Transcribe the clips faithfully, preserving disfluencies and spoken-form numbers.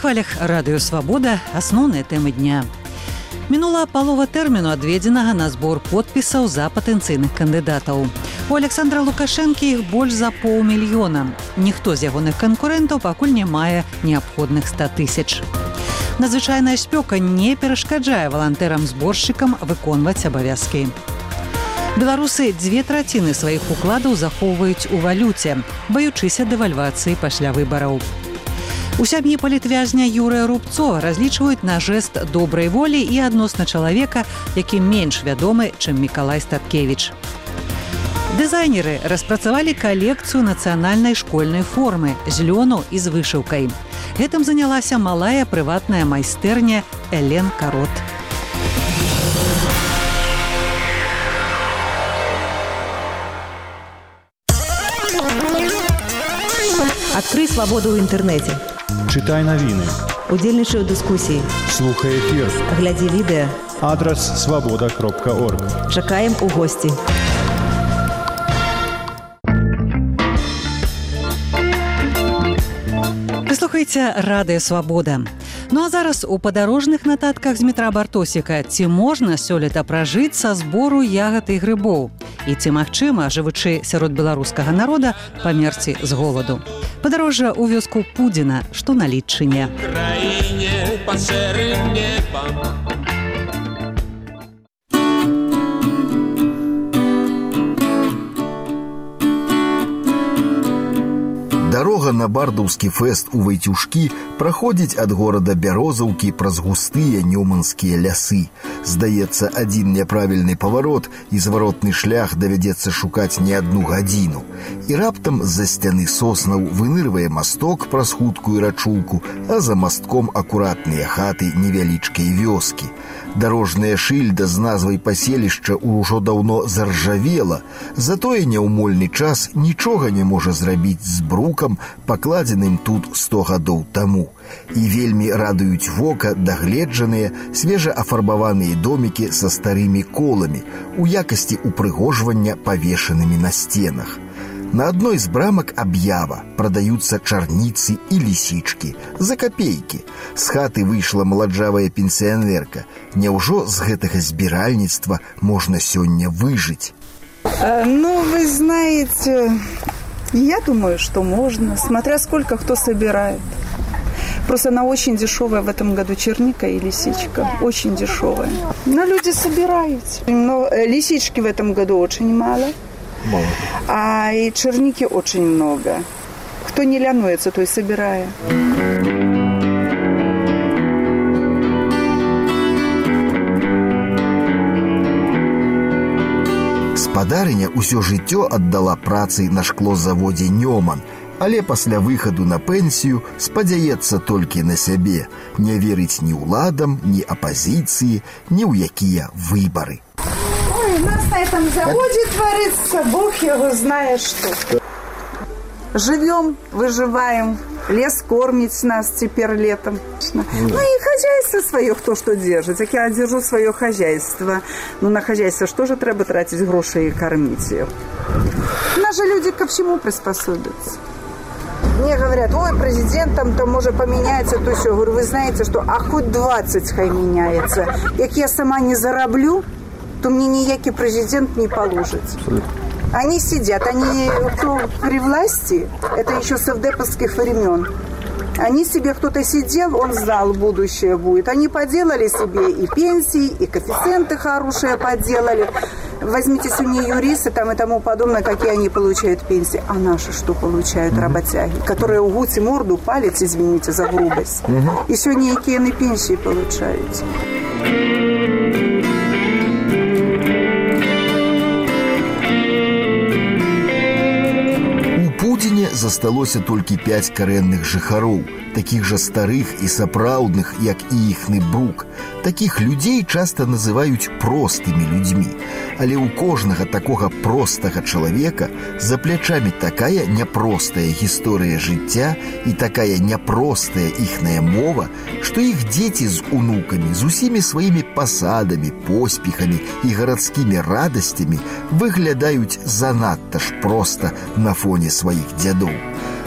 хвалях радыё «Свабода» асноўныя тэмы дня. Мінула палова тэрміну, адведзенага на збор подпісаў за патэнцыйных кандыдатаў. У Александра Лукашэнкі іх больш за паўмільёна. Ніхто з ягоных канкурэнтаў пакуль не мае неабходных ста тысяч. Надзвычайная спёка не перашкаджае валантэрам-зборшчыкам выконваць абавязкі. Беларусы дзве траціны сваіх укладаў захоўваюць у валюце, баючыся дэвальвацыі пасля выбараў. У сям'і палітвязня Юрыя Рубцова разлічваюць на жэст добрай волі і адносна чалавека, які менш вядомы, чым Мікалай Статкевіч. Дызайнеры распрацавалі калекцыю нацыянальнай школьнай формы з лёну і з вышыўкай. Гэтым занялася малая прыватная майстэрня Элен Карот. Адкрый свабоду ў інтэрнэце. Чытай навіны. Удзельнічай у дыскусіі. Слухай эфір. Глядзі відэа. Адрас свабода кропка орг. Чакаем у госці. Вы слухаеце радыё «Свабода». Ну а зараз у падарожных нататках з метра Бартосіка. Ці можна сёлета пражыць са збору ягад і грыбоў? І ці магчыма, жывучы сярод беларускага народа, памерці з голаду? Падарожжа ў вёску Пудзіна, што на Літчыне. Краіне пад шэрым небам. Дарога на бардаўскі фэст у Вайцюшкі праходзіць ад горада Бярозаўкі праз густыя нёманскія лясы. Здаецца, адзін няправільны паварот і зваротны шлях давядзецца шукаць не адну гадзіну. І раптам з-за сцяны соснаў вынырвае масток праз хуткую рачулку, а за мастком акуратныя хаты невялічкай вёскі. Дарожная шыльда з назвай паселішча ўжо даўно заржавела, затое няўмольны час нічога не можа зрабіць з брукам, пакладзеным тут сто гадоў таму. І вельмі радуюць вока дагледжаныя, свежаафарбаваныя домікі са старымі коламі, у якасці упрыгожвання павешанымі на сценах. На адной з брамак аб'ява прадаюцца чарніцы і лісічкі за капейкі. З хаты выйшла маладжавая пенсіянерка. Няўжо з гэтага збіральніцтва можна сёння выжыць? А, ну, вы знаете, я думаю, что можно, смотря сколько кто собирает. Просто она очень дешевая в этом году, черника и лисичка. Очень дешевая. Но люди собирают. Но лисички в этом году очень мало. Мало. А и черники очень много. Кто не лянуется, то и собирает. Спадарыня ўсё жыццё аддала працы на шклозаводзе «Нёман», але пасля выхаду на пенсію спадзяецца толькі на сябе, не верыць ні ўладам, ні апазіцыі, ні ў якія выбары. Ой, у нас на этом заводе творится, Бог его знает что. Живем, выживаем, лес кормит нас теперь летом. Ну и хозяйство свое кто что держит. Так я держу свое хозяйство. Ну на хозяйство что же треба тратить гроши и кормить их? Наши люди ко всему приспособятся. Мне говорят, ой, президент там-то может поменяется, то все. Говорю, вы знаете, что а хоть двадцать хай меняется. Як я сама не зараблю, то мне никакий президент не положит. Они сидят, они, кто при власти, это еще с эвдеповских времен. Они себе, кто-то сидел, он знал, будущее будет. Они поделали себе и пенсии, и коэффициенты хорошие поделали. Возьмите сегодня юристы там и тому подобное, какие они получают пенсии. А наши что получают, mm-hmm. работяги, которые у гути морду палец, извините за грубость. Mm-hmm. И сегодня какие они пенсии получают. Засталося толькі пяць карэнных жыхароў, такіх жа старых і сапраўдных, як і іхны брук. Такіх людзей часта называюць простымі людзьмі. Але ў кожнага такога простага чалавека за плячамі такая няпростая гісторыя жыцця і такая няпростая іхная мова, што іх дзеці з унукамі, з усімі сваімі пасадамі, поспехамі і гарадскімі радасцямі выглядаюць занадта ж проста на фоне сваіх дзядоў.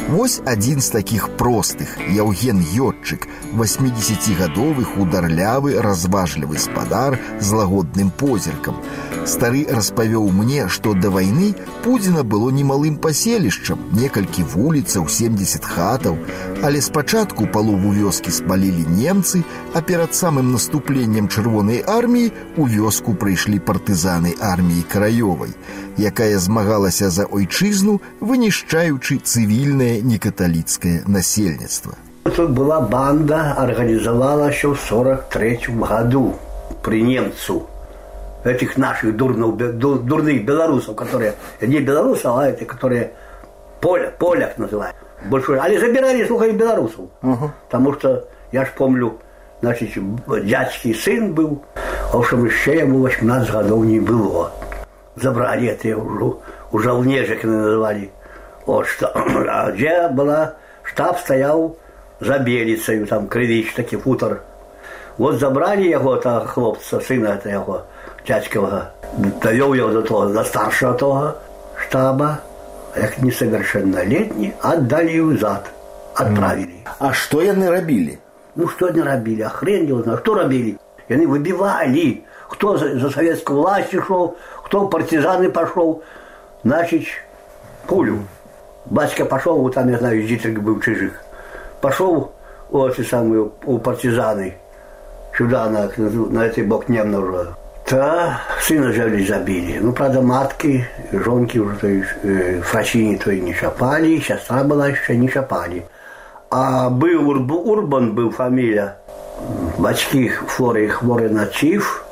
Вось адзін з такіх простых, Яўген Ётчык, васьмідзесяцігадовы хударлявы, разважлівы спадар з лагодным позіркам. Стары распавёў мне, што да вайны Пудзіна было немалым паселішчам, некалькі вуліцаў, семдзесят хатаў, але спачатку палову вёскі спалілі немцы, а перад самым наступленнем Чырвонай арміі у вёску прыйшлі партызаны арміі Краёвай, якая змагалася за ойчызну, вынішчаючы цывільнае некаталіцкае насельніцтва. Тут была банда, организовала еще в сорок третьем году при немцу этих наших дурных, дурных белорусов, которые, не белорусов, а эти, которые поля, поляк называют. Большой. Они забирали, слухай, белорусов. Uh-huh. Потому что, я ж помню, значит, дядьский сын был, в общем, еще ему восемнадцать годов не было. Забрали это уже, уже внежек называли. Вот что. А где была, штаб стоял за Белицей, там крыліч такі футер. Вот забрали его, та хлопца, сына это его, дядькового, довел его до того, до старшего того штаба, як несовершеннолетний, отдали его зад, отправили. А что яны рабили? Ну, что они рабили? А хрен его знает. Что рабили? Они выбивали. Кто за, за советскую власть шел, кто в партизаны пошел. Значит, пулю. Батька пошел, вот там, я знаю, Зитрик был чужих. Пошел вот и самые у партизаны сюда, на, на этот бок Немного. Да, сына жили забили. Ну, правда, матки, жонки уже, то есть, э, фрачини то и не шапали, сестра была еще не шапали. А был Урб, Урбан, был фамилия, батьки хворые, хворые на чиф,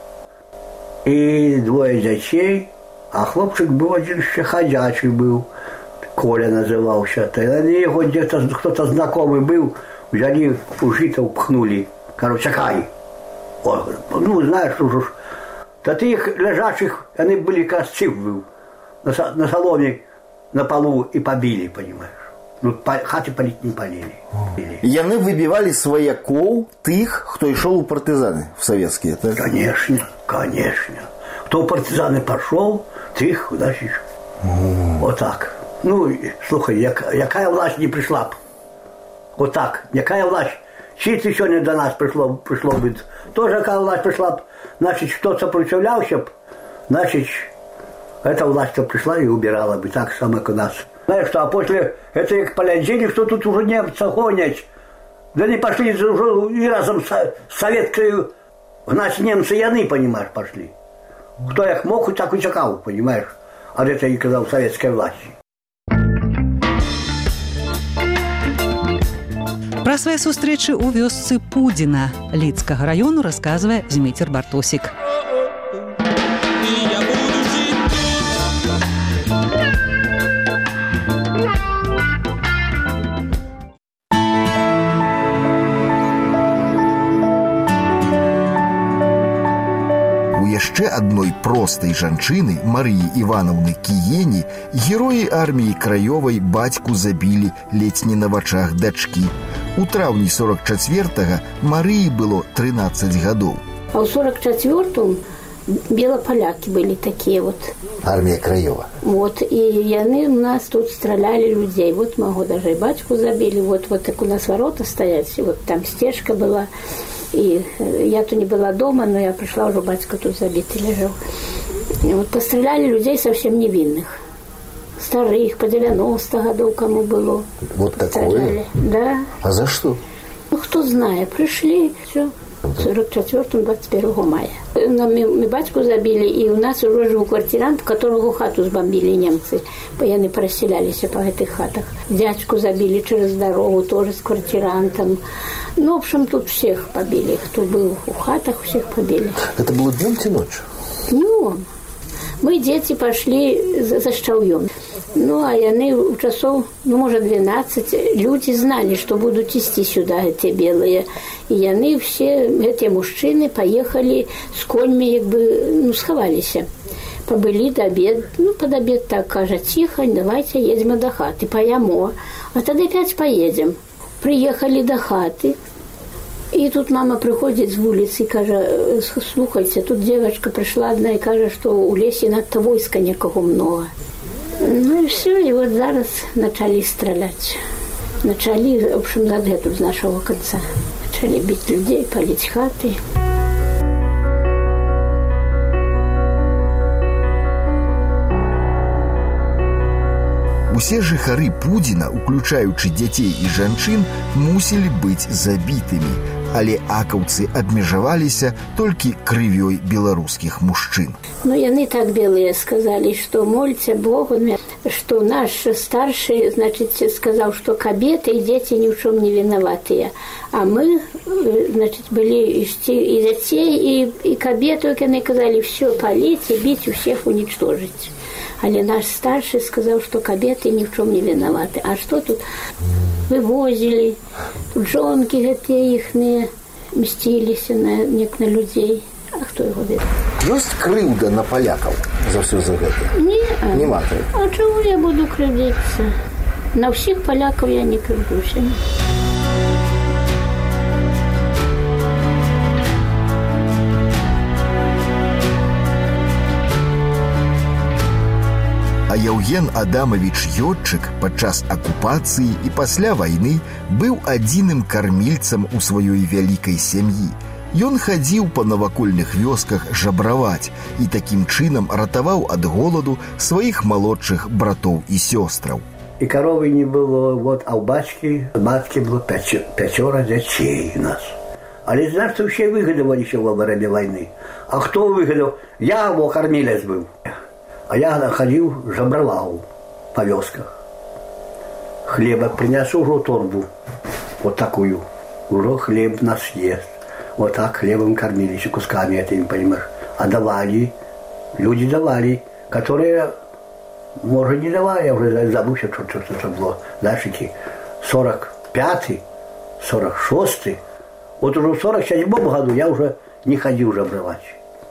и двое детей, а хлопчик был один еще ходячий был, Коля назывался. И они его где-то, кто-то знакомый был, взяли у жита, пхнули. Короче, чакай. Ну, знаешь, уже. Да ты их лежачих, они были как циф был. На, на соломе, на полу и побили, понимаешь. Ну, хаты палить не полили. Яны выбивали свояков, тых, кто шел у партизаны в советские, так? Конечно, конечно. Кто в партизаны пошел, тых, значит, вот так. Ну, слухай, яка, якая власть не пришла б? Вот так, якая власть? Чьи-то сегодня до нас пришло, пришло бы, тоже якая власть пришла б, значит, кто сопротивлялся б, значит, эта власть пришла и убирала бы, так само, как у нас. Знаешь что, а после этой полянзели, что тут уже немцы гонят, да не пошли уже и разом с советской, гнать немцы яны, понимаешь, пошли. Кто их мог, так и чакал, понимаешь, от этой, когда в советской власти. Пра свае сустрэчы ў вёсцы Пудзіна Лідскага раёну расказвае Зміцер Бартосік. Яшчэ адной простай жанчыны, Марыі Іванаўны Кіені, героі арміі Краёвай бацьку забілі ледзь не на вачах дачкі. У траўні сорок чацвёртага Марыі было трынаццаць гадоў. А ў сорок чацвёртым белапалякі былі такія вот. Армія Краёва. Вот, і яны у нас тут стралялі людзей. Вот маго даже бацьку забілі. Вот, вот так у нас ворота стаяць, вот там стежка была. И я то не была дома, но я пришла, уже батька тут забитый лежал. И вот постреляли людей совсем невинных. Старых, по девяносто годов кому было. Вот такое? Да. А за что? Ну, кто знает. Пришли, все. В сорок четвёртом, двадцать первого мая. Мы батьку забили, и у нас уже жил квартирант, которого хату сбомбили немцы. Яны порасселялись по этих хатах. Дядьку забили через дорогу, тоже с квартирантом. Ну, в общем, тут всех побили. Кто был в хатах, всех побили. Это было днем или ночью? Днем. Мы, дети, пошли за, за щаўём. Ну, а яны у часов, ну, может, двенадцать, люди знали, что будут идти сюда, эти белые. И яны все, эти мужчины, поехали с коньми, как бы, ну, сховались. Побыли до обед, ну, под обед так, кажет, тихо, давайте едем до хаты, поемо. А тогда опять поедем. Приехали до хаты. И тут мама приходит с улицы и каже, слухайте, тут девочка пришла одна и каже, что у лесе надто войска никого много. Ну и все, и вот зараз начали стрелять. Начали, в общем, задгэтуль з нашого конца. Начали бить людей, палить хаты. Усе жыхары Пудзіна, уключаючы дзяцей і жанчын, мусілі быць забітымі, але акаўцы абмежаваліся толькі крывёй беларускіх мужчын. Ну, яны так белые сказали, что мольце Богу, что наш старший, значит, сказал, что кабеты и дети ни в чем не виноватые. А мы, значит, были и детей, и, и кабету, как они сказали, все палить и бить, у всех уничтожить. Але наш старший сказал, что кабеты ни в чем не виноваты. А что тут вывозили? Тут жонки гэтыя ихныя мстились на, на людей. А кто его ведает? Ёсць крыўда на палякаў за все за гэта? Не. Нема. А чего я буду крывдиться? На всех поляков я не крывдуся. А Яўген Адамавіч Ётчык падчас акупацыі і пасля вайны быў адзіным кармільцам у сваёй вялікай сям'і. Ён хадзіў па навакольных вёсках жабраваць і такім чынам ратаваў ад голаду сваіх малодшых братоў і сёстраў. И коровы не было, вот, а у бацькі, маткі было пяцёра дзяцей у нас. Але знаешь, что все выгадывали еще во время войны. А кто выгадал? Я его кормилец был. А я ходил, жабровал по вёсках. Хлеба принесу уже торбу, вот такую. Уже хлеб на съест. Вот так хлебом кормились, кусками этими, понимаешь. А давали, люди давали, которые, может, не давали, я уже забыл, что это было. Знаешь, сорок пятый, сорок шестый. Вот уже в сорок седьмом году я уже не ходил жабровать.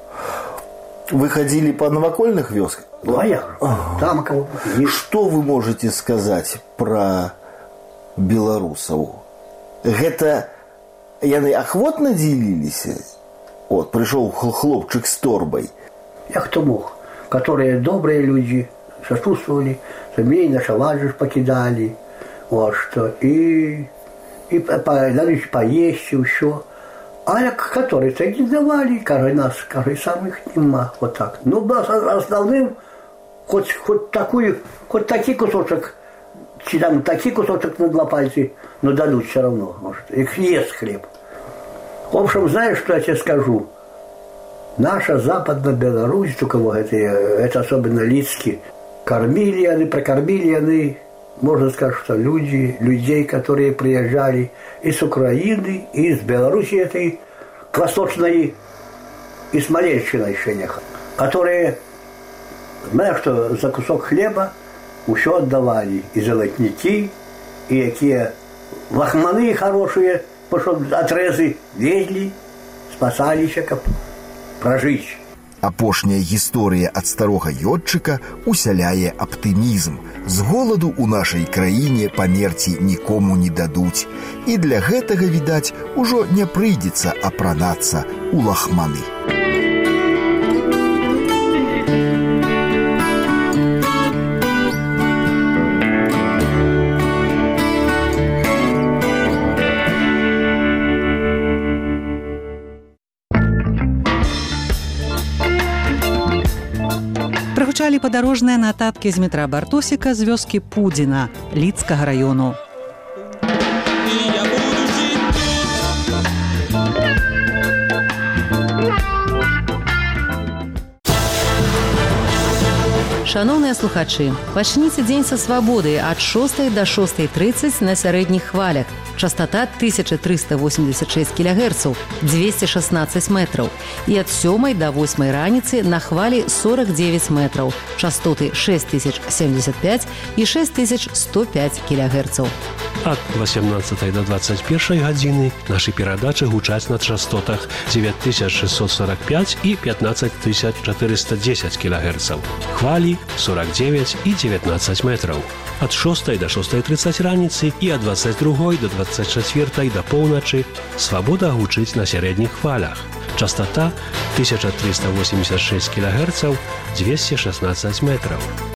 Вы ходили по навакольных вёсках? Ну, а я ага. Там кого. Что вы можете сказать про белорусов? Это яны охотно делились? Вот, пришел хлопчик с торбой. Я кто мог. Которые добрые люди, сочувствовали, семей на шалаш покидали. Вот что. И, и дали поесть еще. А которые так не давали, каждый нас, каждый самых нема, вот так. Ну, да, основным, хоть, хоть такую, хоть такой кусочек, там такой кусочек на два пальца, но дадут все равно, может, их ест хлеб. В общем, знаешь, что я тебе скажу? Наша Западная Беларусь, только вот это, это особенно лицки, кормили они, прокормили они, можно сказать, что люди, людей, которые приезжали из Украины, и из Беларуси этой, к Восточной, и Смоленщина еще ехали, которые, знаешь, что за кусок хлеба все отдавали, и золотники, и какие лохманы хорошие, потому что отрезы везли, спасались, как прожить. Апошняя гісторыя ад старога Ётчыка усяляе аптымізм. З голаду ў нашай краіне памерці нікому не дадуць. І для гэтага, відаць, ужо не прыйдзецца апранацца ў лахманы. Прагучалі падарожныя нататкі з метра Бартосіка з вёскі Пудзіна Лідскага раёну. Шановныя слухачы, пачніце дзень са свабоды ад шостай да шостай трыццаць на сярэдніх хвалях. Частота тысяча триста восемьдесят шесть килогерцаў, двести шестнадцать метров. И от сёмай до восьмай раніцы на хвали сорок девять метров. Частоты шесть тысяч семьдесят пять и шесть тысяч сто пять килогерцаў. От восемнадцатай до двадцать первой гадзіны наши перадачы гучаць на частотах девять тысяч шестьсот сорок пять и пятнадцать тысяч четыреста десять килогерцаў. Хвали сорок девять и девятнадцать метров. От шостай до шостай тридцать раніцы и от двадцать другой до двадцать четвертой до полночи свобода гучыць на сярэдніх хвалях. Частота тысяча триста восемьдесят шесть килогерцаў, двести шестнадцать метров.